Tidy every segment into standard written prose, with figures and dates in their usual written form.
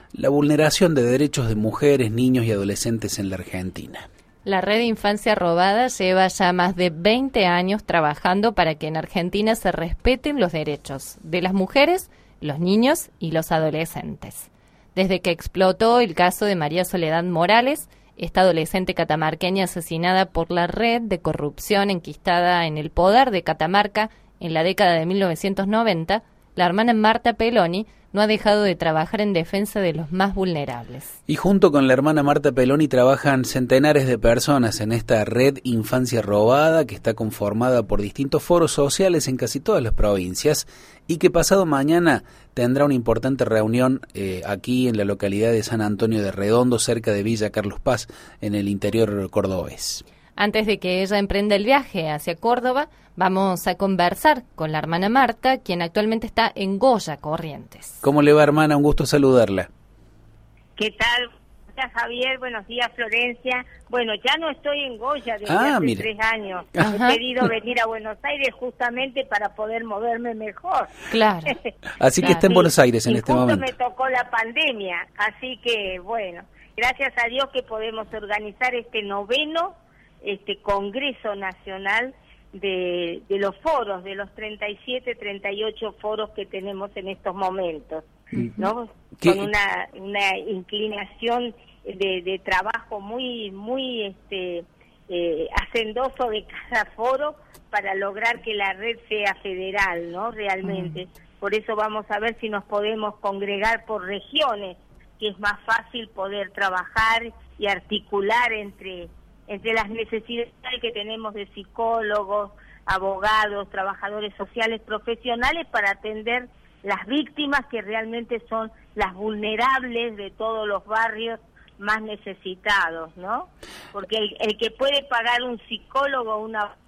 la vulneración de derechos de mujeres, niños y adolescentes en la Argentina. La Red de Infancia Robada lleva ya más de 20 años trabajando para que en Argentina se respeten los derechos de las mujeres, los niños y los adolescentes. Desde que explotó el caso de María Soledad Morales, esta adolescente catamarqueña asesinada por la red de corrupción enquistada en el poder de Catamarca en la década de 1990, la hermana Marta Peloni no ha dejado de trabajar en defensa de los más vulnerables. Y junto con la hermana Marta Peloni trabajan centenares de personas en esta red Infancia Robada, que está conformada por distintos foros sociales en casi todas las provincias y que pasado mañana tendrá una importante reunión aquí en la localidad de San Antonio de Redondo, cerca de Villa Carlos Paz, en el interior cordobés. Antes de que ella emprenda el viaje hacia Córdoba, vamos a conversar con la hermana Marta, quien actualmente está en Goya, Corrientes. ¿Cómo le va, hermana? Un gusto saludarla. ¿Qué tal? Buenos días, Javier. Buenos días, Florencia. Bueno, ya no estoy en Goya desde hace 3 años. He pedido venir a Buenos Aires justamente para poder moverme mejor. Claro. Así que está en Buenos Aires en este momento. Me tocó la pandemia, así que, bueno, gracias a Dios que podemos organizar este 9º Congreso Nacional de los foros, de los 37, 38 foros que tenemos en estos momentos, ¿no? Con una inclinación de trabajo muy hacendoso de cada foro para lograr que la red sea federal, ¿no? Realmente. Por eso vamos a ver si nos podemos congregar por regiones, que es más fácil poder trabajar y articular entre las necesidades que tenemos de psicólogos, abogados, trabajadores sociales, profesionales, para atender las víctimas que realmente son las vulnerables de todos los barrios más necesitados, ¿no? Porque el que puede pagar un psicólogo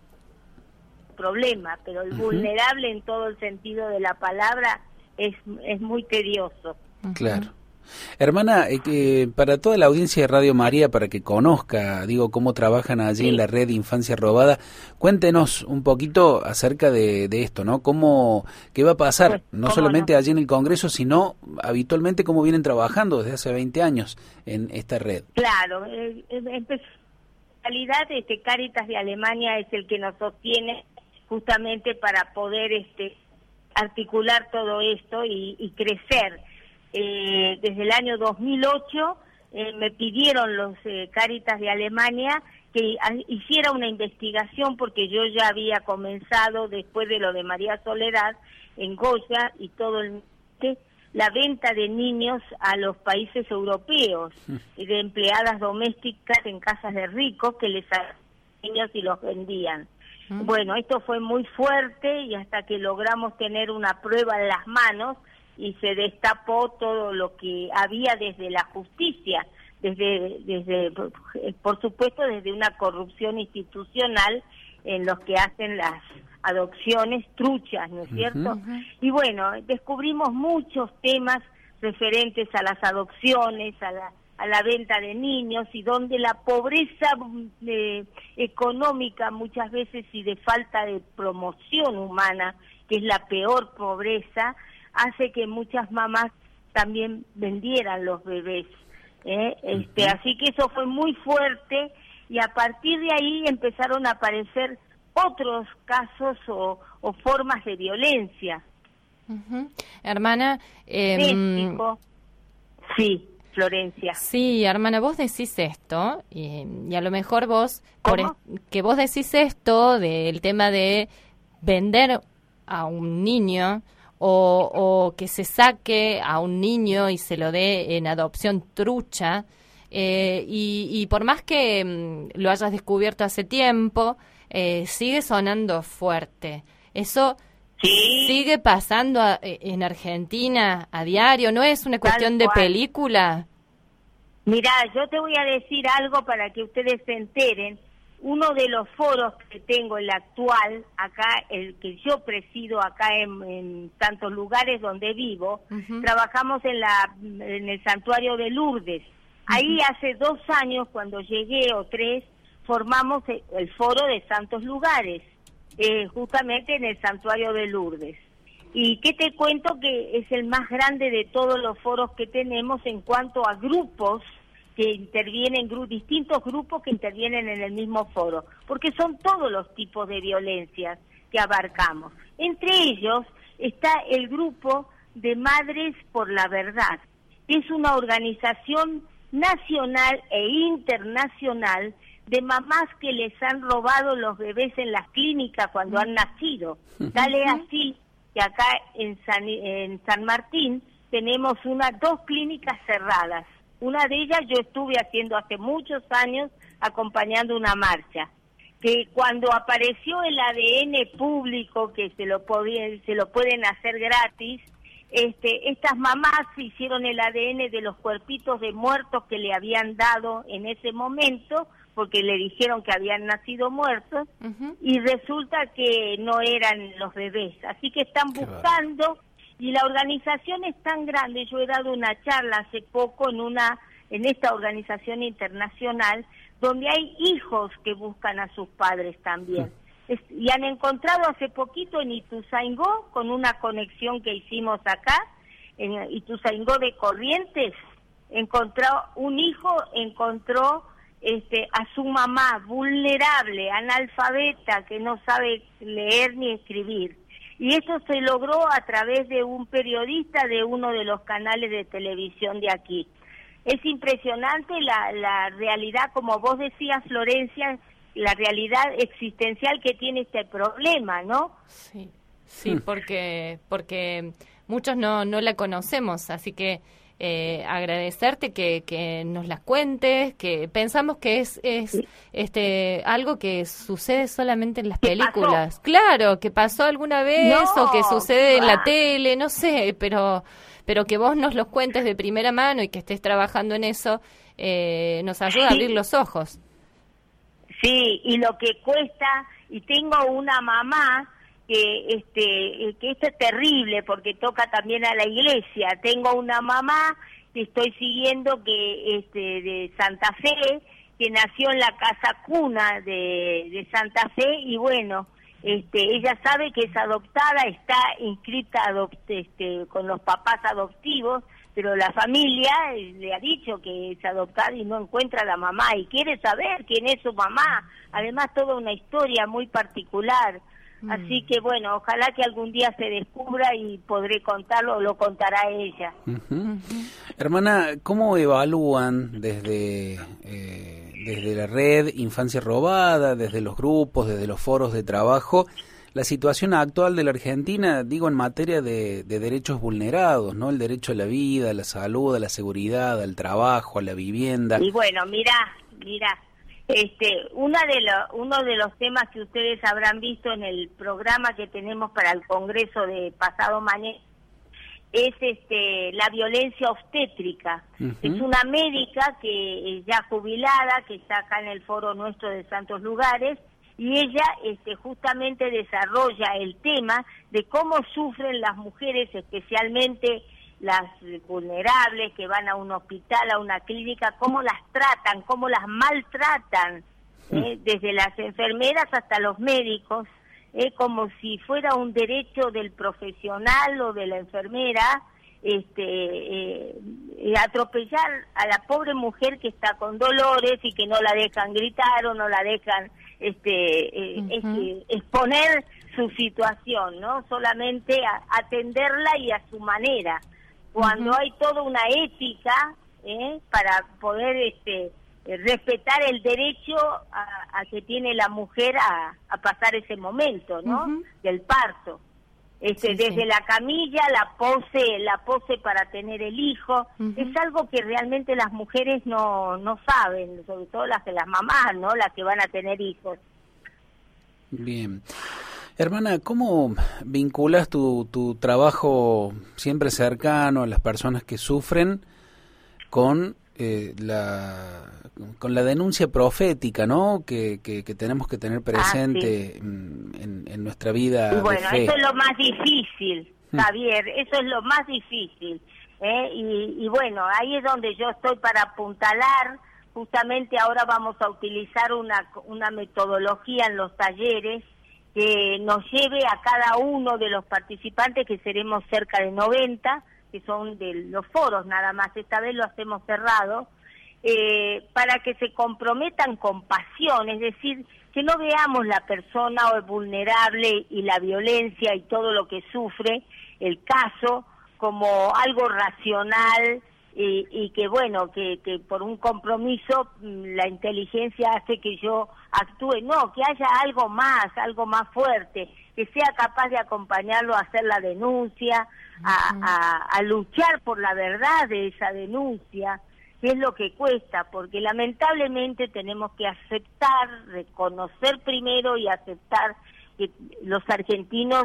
problema, pero el vulnerable en todo el sentido de la palabra es muy tedioso. Claro. Hermana, para toda la audiencia de Radio María, para que conozca, cómo trabajan allí en la red de Infancia Robada, cuéntenos un poquito acerca de esto, ¿no? ¿Qué va a pasar? No solamente allí en el Congreso, sino habitualmente cómo vienen trabajando desde hace 20 años en esta red. Claro, en realidad Cáritas de Alemania es el que nos sostiene justamente para poder articular todo esto y crecer. Desde el año 2008 me pidieron los Cáritas de Alemania que hiciera una investigación, porque yo ya había comenzado, después de lo de María Soledad, en Goya y todo la venta de niños a los países europeos, de empleadas domésticas en casas de ricos que les hacían niños y los vendían. Bueno, esto fue muy fuerte, y hasta que logramos tener una prueba en las manos y se destapó todo lo que había desde la justicia, desde por supuesto desde una corrupción institucional en los que hacen las adopciones truchas, ¿no es cierto? Y bueno, descubrimos muchos temas referentes a las adopciones, a la venta de niños, y donde la pobreza económica muchas veces, y de falta de promoción humana, que es la peor pobreza, hace que muchas mamás también vendieran los bebés. Así que eso fue muy fuerte, y a partir de ahí empezaron a aparecer otros casos o formas de violencia. Hermana, sí, Florencia. Sí, hermana, vos decís esto, y a lo mejor vos, que vos decís esto del tema de vender a un niño, o que se saque a un niño y se lo dé en adopción trucha, y por más que lo hayas descubierto hace tiempo, sigue sonando fuerte. Eso sigue pasando en Argentina a diario, ¿no es una cuestión de película? Mirá, yo te voy a decir algo para que ustedes se enteren. Uno de los foros que tengo, el actual, acá, el que yo presido acá en tantos lugares donde vivo, trabajamos en el santuario de Lourdes. Ahí hace 2 años, cuando llegué, o 3, formamos el foro de Santos Lugares, justamente en el santuario de Lourdes. Y que te cuento que es el más grande de todos los foros que tenemos en cuanto a grupos que intervienen, distintos grupos que intervienen en el mismo foro, porque son todos los tipos de violencias que abarcamos. Entre ellos está el grupo de Madres por la Verdad, que es una organización nacional e internacional de mamás que les han robado los bebés en las clínicas cuando han nacido. Dale así que acá en San Martín tenemos dos clínicas cerradas. Una de ellas yo estuve haciendo hace muchos años acompañando una marcha, que cuando apareció el ADN público, que se lo pueden hacer gratis, estas mamás hicieron el ADN de los cuerpitos de muertos que le habían dado en ese momento, porque le dijeron que habían nacido muertos, y resulta que no eran los bebés. Así que están buscando, y la organización es tan grande. Yo he dado una charla hace poco en esta organización internacional, donde hay hijos que buscan a sus padres también. Y han encontrado hace poquito en Ituzaingó, con una conexión que hicimos acá, en Ituzaingó de Corrientes, un hijo encontró a su mamá vulnerable, analfabeta, que no sabe leer ni escribir. Y esto se logró a través de un periodista de uno de los canales de televisión de aquí. Es impresionante la realidad, como vos decías, Florencia, la realidad existencial que tiene este problema, ¿no? Sí, porque muchos no la conocemos, así que agradecerte que nos las cuentes, que pensamos que es algo que sucede solamente en las películas. Pasó. Claro, que pasó alguna vez o que sucede en la tele, no sé, pero que vos nos los cuentes de primera mano y que estés trabajando en eso, nos ayuda a abrir los ojos. Sí, y lo que cuesta, y tengo una mamá que esto es terrible porque toca también a la iglesia. Tengo una mamá que estoy siguiendo de Santa Fe, que nació en la casa cuna de Santa Fe, y bueno, ella sabe que es adoptada, está inscrita con los papás adoptivos, pero la familia le ha dicho que es adoptada y no encuentra a la mamá y quiere saber quién es su mamá. Además, toda una historia muy particular. Así que bueno, ojalá que algún día se descubra y podré contarlo, o lo contará ella. Hermana, ¿cómo evalúan desde la red Infancia Robada, desde los grupos, desde los foros de trabajo, la situación actual de la Argentina, digo, en materia de derechos vulnerados, ¿no? El derecho a la vida, a la salud, a la seguridad, al trabajo, a la vivienda? Y bueno, mira, uno de los temas que ustedes habrán visto en el programa que tenemos para el Congreso de pasado mañana es la violencia obstétrica. Es una médica que ya jubilada, que está acá en el foro nuestro de Santos Lugares, y ella justamente desarrolla el tema de cómo sufren las mujeres, especialmente las vulnerables que van a un hospital, a una clínica, cómo las tratan, cómo las maltratan, desde las enfermeras hasta los médicos, como si fuera un derecho del profesional o de la enfermera, atropellar a la pobre mujer que está con dolores y que no la dejan gritar o no la dejan exponer su situación, ¿no? Solamente atenderla y a su manera. Cuando hay toda una ética para poder respetar el derecho a que tiene la mujer a pasar ese momento, ¿no? Del parto. Desde la camilla, la pose para tener el hijo, es algo que realmente las mujeres no saben, sobre todo las mamás, ¿no? Las que van a tener hijos. Bien. Hermana, ¿cómo vinculas tu trabajo siempre cercano a las personas que sufren con la denuncia profética, ¿no? Que tenemos que tener presente en nuestra vida. Y bueno, de fe. Eso es lo más difícil, Javier, eso es lo más difícil. Y bueno, ahí es donde yo estoy para apuntalar. Justamente ahora vamos a utilizar una metodología en los talleres que nos lleve a cada uno de los participantes, que seremos cerca de 90, que son de los foros nada más, esta vez lo hacemos cerrado, para que se comprometan con pasión, es decir, que no veamos la persona vulnerable y la violencia y todo lo que sufre el caso como algo racional, y que bueno, que por un compromiso la inteligencia hace que yo actúe. No, que haya algo más fuerte, que sea capaz de acompañarlo a hacer la denuncia, a luchar por la verdad de esa denuncia, que es lo que cuesta, porque lamentablemente tenemos que aceptar, reconocer primero y aceptar que los argentinos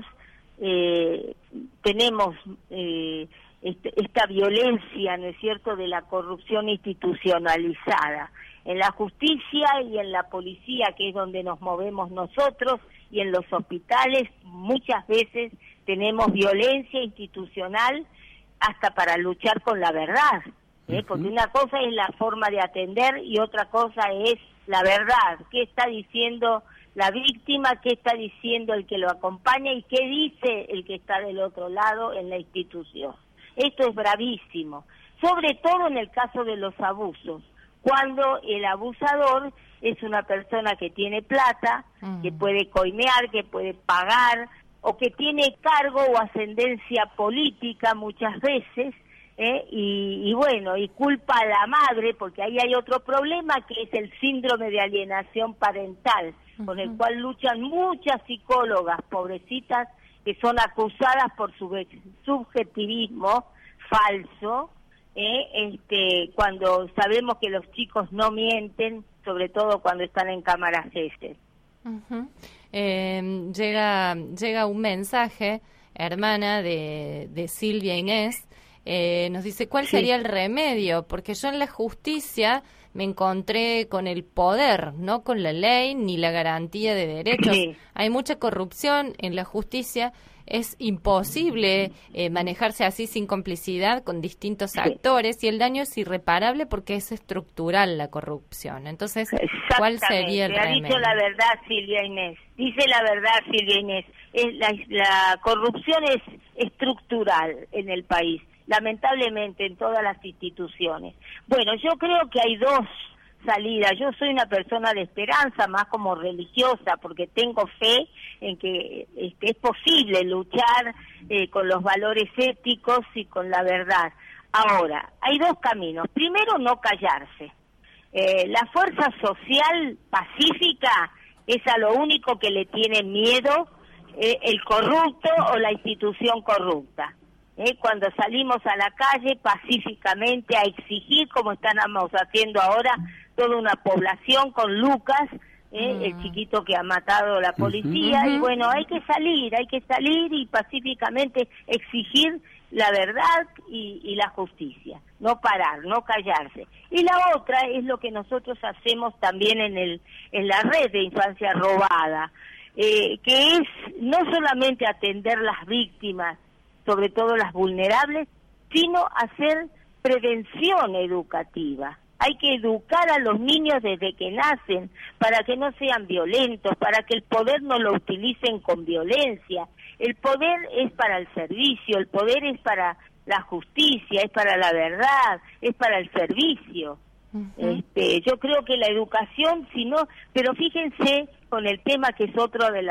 tenemos esta violencia, ¿no es cierto?, de la corrupción institucionalizada en la justicia y en la policía, que es donde nos movemos nosotros, y en los hospitales muchas veces tenemos violencia institucional hasta para luchar con la verdad, porque una cosa es la forma de atender y otra cosa es la verdad, qué está diciendo la víctima, qué está diciendo el que lo acompaña y qué dice el que está del otro lado en la institución. Esto es bravísimo, sobre todo en el caso de los abusos, cuando el abusador es una persona que tiene plata, que puede coimear, que puede pagar, o que tiene cargo o ascendencia política muchas veces, y bueno, y culpa a la madre, porque ahí hay otro problema que es el síndrome de alienación parental, con el cual luchan muchas psicólogas, pobrecitas, que son acusadas por su subjetivismo falso, cuando sabemos que los chicos no mienten, sobre todo cuando están en cámaras S. Llega un mensaje, hermana, de Silvia Inés, nos dice, ¿cuál sería el remedio? Porque yo en la justicia me encontré con el poder, no con la ley ni la garantía de derechos. Hay mucha corrupción en la justicia, es imposible manejarse así sin complicidad con distintos actores, y el daño es irreparable porque es estructural la corrupción. Entonces, ¿cuál sería el remedio? Ha dicho la verdad Silvia Inés, dice la verdad Silvia Inés, la corrupción es estructural en el país, lamentablemente en todas las instituciones. Bueno, yo creo que hay dos salidas. Yo soy una persona de esperanza, más como religiosa, porque tengo fe en que es posible luchar con los valores éticos y con la verdad. Ahora, hay dos caminos. Primero, no callarse. La fuerza social pacífica es a lo único que le tiene miedo el corrupto o la institución corrupta. Cuando salimos a la calle pacíficamente a exigir, como estamos haciendo ahora, toda una población con Lucas, el chiquito que ha matado la policía, y bueno, hay que salir y pacíficamente exigir la verdad y la justicia, no parar, no callarse. Y la otra es lo que nosotros hacemos también en la red de infancia robada, que es no solamente atender las víctimas, sobre todo las vulnerables, sino hacer prevención educativa. Hay que educar a los niños desde que nacen para que no sean violentos, para que el poder no lo utilicen con violencia. El poder es para el servicio, el poder es para la justicia, es para la verdad, es para el servicio. Yo creo que la educación, si no, pero fíjense con el tema que es otro de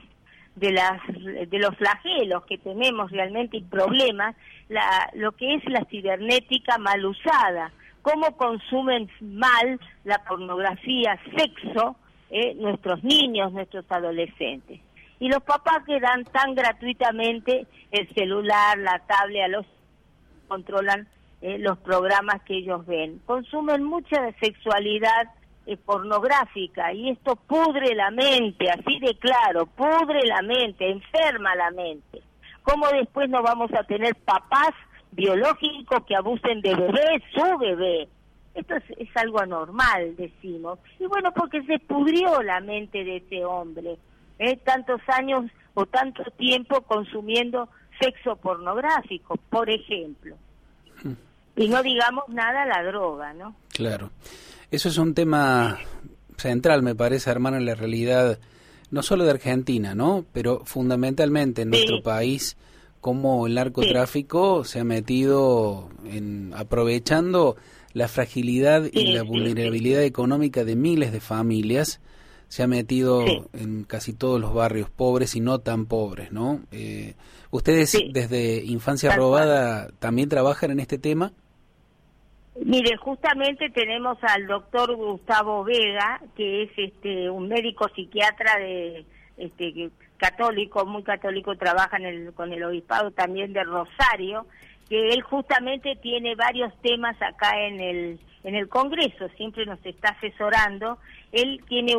los flagelos que tenemos realmente y problemas, lo que es la cibernética mal usada, cómo consumen mal la pornografía, sexo, nuestros niños, nuestros adolescentes. Y los papás que dan tan gratuitamente el celular, la tablet, controlan los programas que ellos ven. Consumen mucha sexualidad pornográfica, y esto pudre la mente, así de claro, pudre la mente, enferma la mente. ¿Cómo después no vamos a tener papás biológicos que abusen de bebé, su bebé? Esto es algo anormal, decimos. Y bueno, porque se pudrió la mente de ese hombre, tantos años o tanto tiempo consumiendo sexo pornográfico, por ejemplo. Y no digamos nada la droga, ¿no? Claro. Eso es un tema central, me parece, hermano, en la realidad no solo de Argentina, ¿no? Pero fundamentalmente en nuestro país, cómo el narcotráfico se ha metido aprovechando la fragilidad y la vulnerabilidad económica de miles de familias, se ha metido en casi todos los barrios pobres y no tan pobres, ¿no? ¿Ustedes desde Infancia Robada también trabajan en este tema? Mire, justamente tenemos al doctor Gustavo Vega, que es un médico psiquiatra católico, muy católico, trabaja con el obispado también de Rosario, que él justamente tiene varios temas acá en el Congreso, siempre nos está asesorando. Él tiene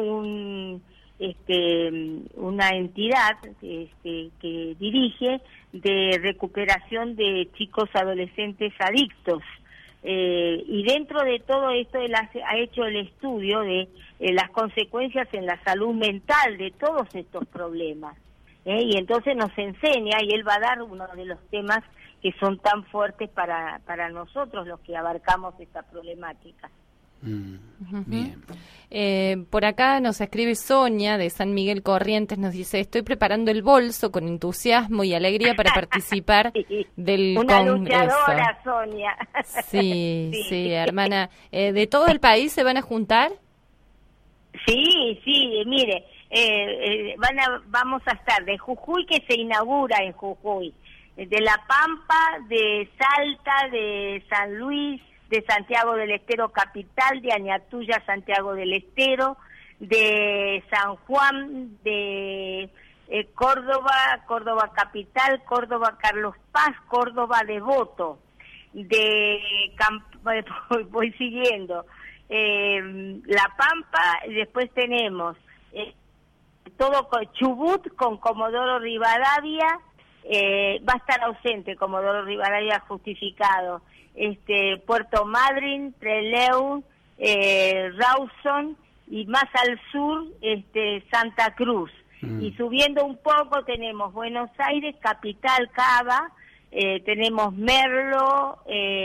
una entidad que dirige de recuperación de chicos adolescentes adictos. Y dentro de todo esto él ha hecho el estudio de las consecuencias en la salud mental de todos estos problemas. Y entonces nos enseña, y él va a dar uno de los temas que son tan fuertes para nosotros los que abarcamos esta problemática. Bien. Por acá nos escribe Sonia de San Miguel Corrientes, nos dice: estoy preparando el bolso con entusiasmo y alegría para participar del Una Congreso. Luchadora, Sonia. Sí, hermana. ¿De todo el país se van a juntar? Sí, mire, vamos a estar de Jujuy, que se inaugura en Jujuy, de La Pampa, de Salta, de San Luis, de Santiago del Estero capital, de Añatuya, Santiago del Estero, de San Juan, de Córdoba capital, Córdoba Carlos Paz, Córdoba Devoto, voy siguiendo, La Pampa, y después tenemos todo con Chubut, con Comodoro Rivadavia, va a estar ausente Comodoro Rivadavia justificado, Puerto Madryn, Trelew, Rawson, y más al sur Santa Cruz. Y subiendo un poco tenemos Buenos Aires, capital, Cava, tenemos Merlo,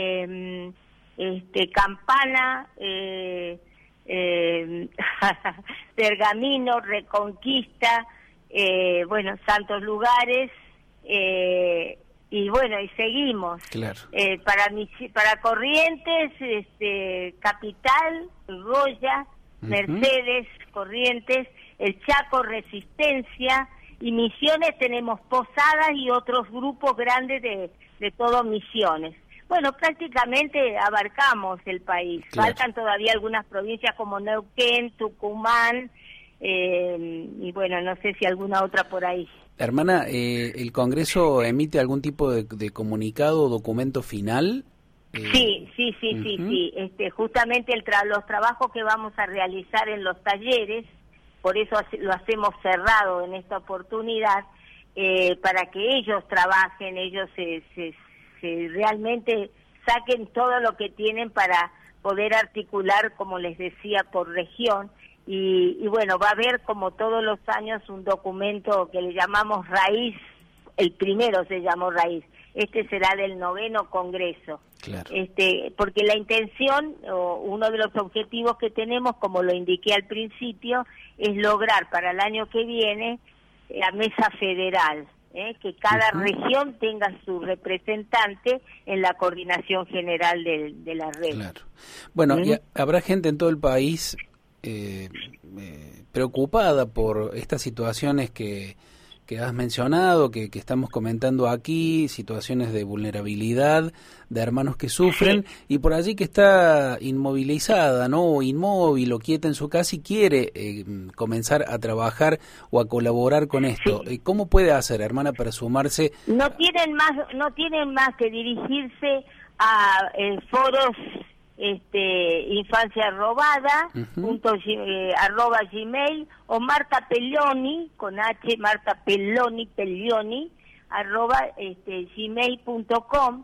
Campana, Pergamino, Reconquista, Santos Lugares, y seguimos. Claro. Para Corrientes, capital, Goya, Mercedes, Corrientes, el Chaco, Resistencia, y Misiones tenemos Posadas y otros grupos grandes de todo Misiones. Bueno, prácticamente abarcamos el país. Claro. Faltan todavía algunas provincias como Neuquén, Tucumán, y no sé si alguna otra por ahí. Hermana, ¿el Congreso emite algún tipo de comunicado o documento final? Sí. Justamente los trabajos que vamos a realizar en los talleres, por eso lo hacemos cerrado en esta oportunidad, para que ellos trabajen, ellos se realmente saquen todo lo que tienen para poder articular, como les decía, por región. Y va a haber, como todos los años, un documento que le llamamos Raíz. El primero se llamó Raíz. Será del 9º Congreso. Claro. Porque la intención, o uno de los objetivos que tenemos, como lo indiqué al principio, es lograr para el año que viene la mesa federal, que cada región tenga su representante en la coordinación general de la red. Claro. Bueno, y habrá gente en todo el país preocupada por estas situaciones que has mencionado, que estamos comentando aquí, situaciones de vulnerabilidad, de hermanos que sufren, y por allí que está inmovilizada, ¿no? O inmóvil o quieta en su casa y quiere comenzar a trabajar o a colaborar con esto. ¿Cómo puede hacer, hermana, para sumarse? No tienen más que dirigirse a foros Infancia Robada, @gmail, o Marta Pelloni, con H, Marta Pelloni, @gmail.com,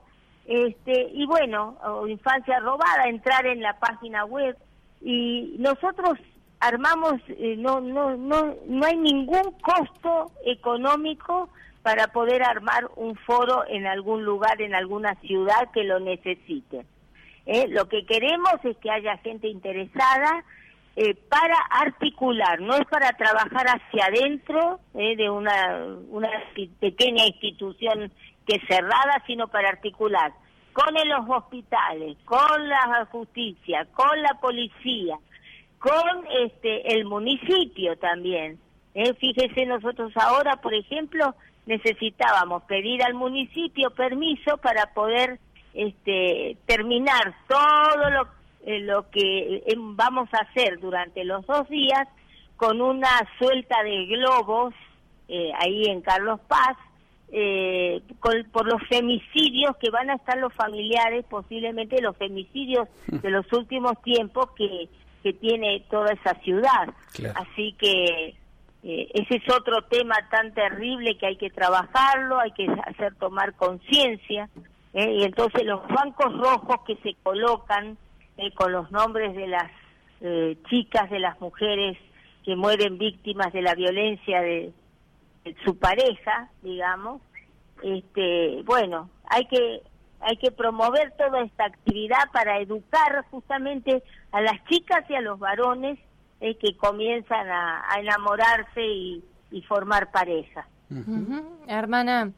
o Infancia Robada, entrar en la página web, y nosotros armamos, no hay ningún costo económico para poder armar un foro en algún lugar, en alguna ciudad que lo necesite. Lo que queremos es que haya gente interesada, para articular, no es para trabajar hacia adentro de una pequeña institución que es cerrada, sino para articular con los hospitales, con la justicia, con la policía, con el municipio también. Fíjese, nosotros ahora, por ejemplo, necesitábamos pedir al municipio permiso para poder terminar todo lo que vamos a hacer durante los 2 días con una suelta de globos ahí en Carlos Paz, por los femicidios que van a estar los familiares, posiblemente los femicidios de los últimos tiempos que tiene toda esa ciudad. Claro. Así que ese es otro tema tan terrible que hay que trabajarlo, hay que hacer tomar conciencia, y entonces los bancos rojos que se colocan con los nombres de las chicas, de las mujeres que mueren víctimas de la violencia de su pareja, digamos, bueno, hay que promover toda esta actividad para educar justamente a las chicas y a los varones que comienzan a enamorarse y formar pareja. Hermana,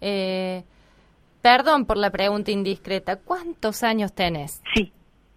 perdón por la pregunta indiscreta, ¿cuántos años tenés? Sí.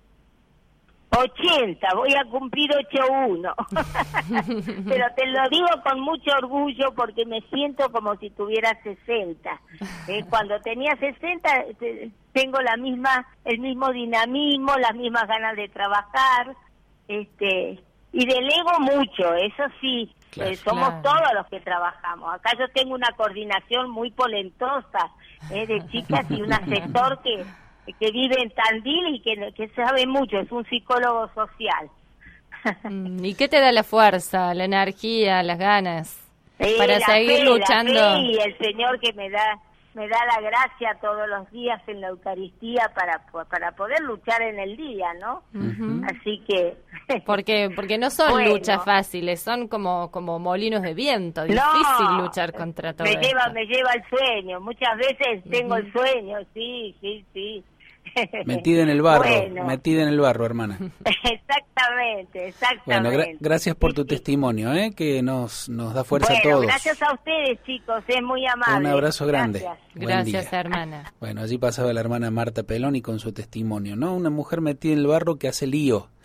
80, voy a cumplir 81. Pero te lo digo con mucho orgullo porque me siento como si tuviera 60. Cuando tenía 60 tengo el mismo dinamismo, las mismas ganas de trabajar, y delego mucho, eso sí. Claro, somos todos los que trabajamos. Acá yo tengo una coordinación muy polentosa de chicas y un asesor que vive en Tandil y que sabe mucho, es un psicólogo social. ¿Y qué te da la fuerza, la energía, las ganas para seguir luchando? La fe y el Señor que me da la gracia todos los días en la Eucaristía para poder luchar en el día, ¿no? Así que porque no son luchas fáciles, son como molinos de viento, difícil luchar contra todo esto. Me lleva el sueño, muchas veces tengo el sueño, sí. Metida en el barro, hermana. Exactamente. Bueno, gracias por tu testimonio, que nos da fuerza a todos. Gracias a ustedes, chicos, es muy amable. Un abrazo grande. Gracias, hermana. Bueno, allí pasaba la hermana Marta Peloni con su testimonio, ¿no? Una mujer metida en el barro que hace lío